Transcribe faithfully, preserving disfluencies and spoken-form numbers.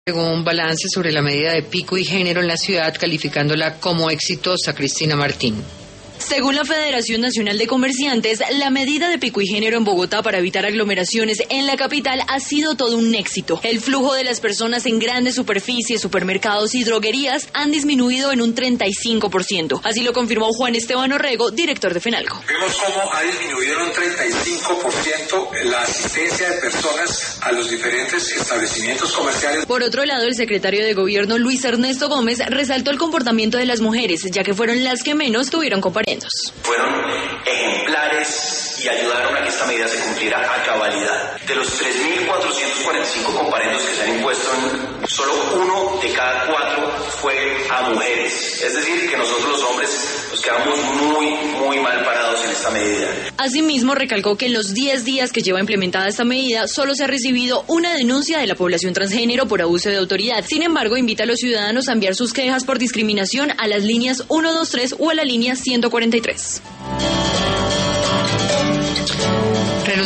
Según un balance sobre la medida de pico y género en la ciudad, calificándola como exitosa. Cristina Martín. Según la Federación Nacional de Comerciantes, la medida de pico y género en Bogotá para evitar aglomeraciones en la capital ha sido todo un éxito. El flujo de las personas en grandes superficies, supermercados y droguerías han disminuido en un treinta y cinco por ciento. Así lo confirmó Juan Esteban Orrego, director de FENALCO. Vemos cómo ha disminuido en un treinta y cinco por ciento la asistencia de personas a los diferentes establecimientos comerciales. Por otro lado, el secretario de Gobierno, Luis Ernesto Gómez, resaltó el comportamiento de las mujeres, ya que fueron las que menos tuvieron comparendos. Fueron ejemplares y ayudaron a que esta medida se cumpliera a cabalidad. De los tres mil cuatrocientos cuarenta y cinco comparendos que se han impuesto, solo uno de cada cuatro fue a mujeres. Es decir, que nosotros los hombres nos quedamos muy, muy mal parados en esta medida. Asimismo, recalcó que en los diez días que lleva implementada esta medida, solo se ha recibido una denuncia de la población transgénero por abuso de autoridad. Sin embargo, invita a los ciudadanos a enviar sus quejas por discriminación a las líneas ciento veintitrés o a la línea ciento cuarenta y tres.